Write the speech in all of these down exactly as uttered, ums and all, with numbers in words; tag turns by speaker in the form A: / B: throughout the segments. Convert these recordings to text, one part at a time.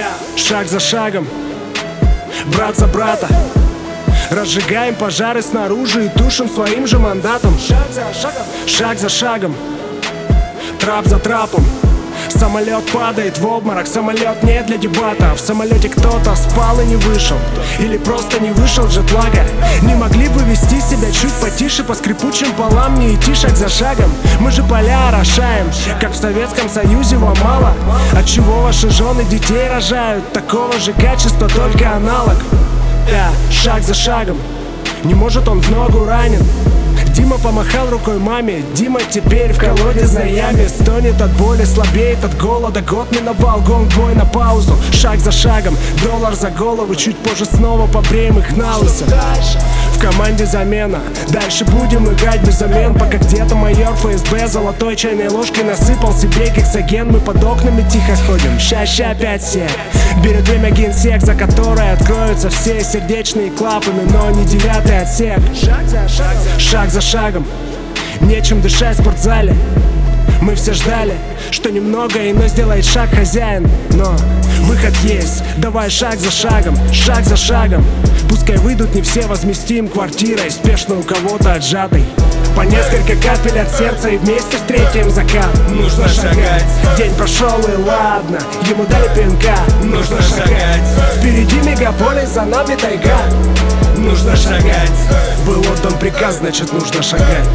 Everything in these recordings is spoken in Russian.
A: Шаг за шагом, брат за брата, разжигаем пожары снаружи и тушим своим же мандатом. Шаг за шагом, шаг за шагом, трап за трапом. Самолет падает в обморок, самолет не для дебата. В самолете кто-то спал и не вышел, или просто не вышел джетлага. Не могли бы вести себя чуть потише, по скрипучим полам не идти шаг за шагом. Мы же поля орошаем, как в Советском Союзе вам мало. Отчего ваши жены детей рожают? Такого же качества, только аналог. Да, шаг за шагом, не может он в ногу ранен. Дима помахал рукой маме, Дима теперь в колодезной яме. Стонет от боли, слабеет от голода. Год миновал, гонг-бой на паузу. Шаг за шагом, доллар за голову. Чуть позже снова побреем их на лысо. В команде замена, дальше будем играть без замен. Пока где-то майор эф эс бэ золотой чайной ложкой насыпал себе гексоген. Мы под окнами тихо ходим, ща-ща опять все. Берет время генсек, за которой откроются все сердечные клапаны, но не девятый отсек. Шаг за шагом, шаг за шагом, нечем дышать в спортзале. Мы все ждали, что немного иной сделает шаг хозяин. Но выход есть, давай шаг за шагом, шаг за шагом. Пускай выйдут не все, возместим квартирой, спешно у кого-то отжатый. По несколько капель от сердца и вместе встретим закат.
B: Нужно шагать.
A: День прошел и ладно, ему дали пинка.
B: Нужно шагать.
A: Впереди мегаполис, за нами тайга.
B: Нужно шагать.
A: Был отдан приказ, значит нужно шагать.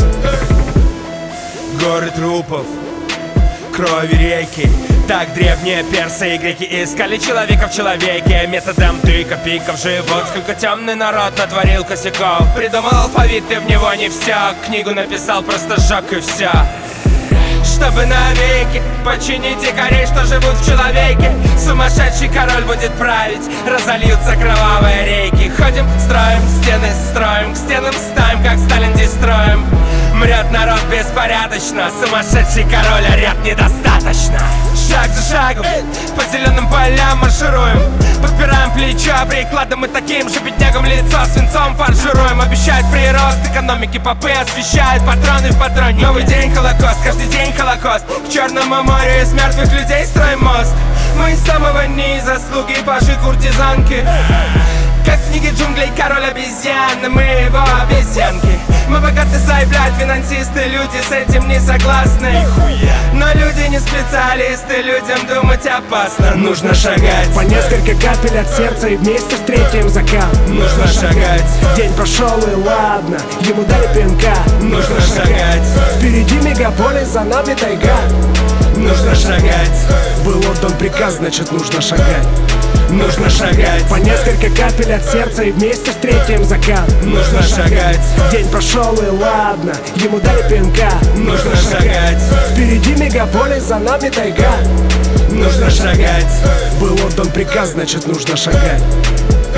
B: Горы трупов, крови реки. Так древние персы и греки искали человека в человеке. Методом тыка, пика в живот. Сколько темный народ натворил косяков. Придумал алфавит, ты в него не всяк. Книгу написал, просто сжег и все. Чтобы навеки починить дикарей, что живут в человеке. Сумасшедший король будет править, разольются кровавые реки. Ходим, строим, стены строим, к стенам ставим, как Сталин дестроим. Мрет народ беспорядочно, сумасшедший король орет недостаточно. Шаг за шагом, по зеленым полям маршируем. Подпираем плечо прикладом, мы таким же беднягам лицо свинцом фаршируем. Обещают прирост экономики, попы освещают патроны в патроне. Новый день холокост, каждый день холокост. К Черному морю из мертвых людей строим мост. Мы из самого низа, слуги паши куртизанки. Как в книге джунглей король обезьян, мы его обезьянки. Мы богаты заявляют финансисты, люди с этим не согласны. Но люди не специалисты, людям думать опасно. Нужно шагать.
A: По несколько капель от сердца и вместе встретим закат.
B: Нужно шагать.
A: День прошел и ладно, ему дали пинка.
B: Нужно шагать.
A: Впереди мегаполис, за нами тайга.
B: Нужно шагать.
A: Был отдан приказ, значит нужно шагать.
B: Нужно шагать.
A: По несколько капель от сердца и вместе встретим закат.
B: Нужно шагать.
A: День прошел и ладно, ему дали пинка.
B: Нужно шагать.
A: Впереди мегаполис, за нами тайга.
B: Нужно шагать.
A: Был отдан приказ, значит нужно шагать.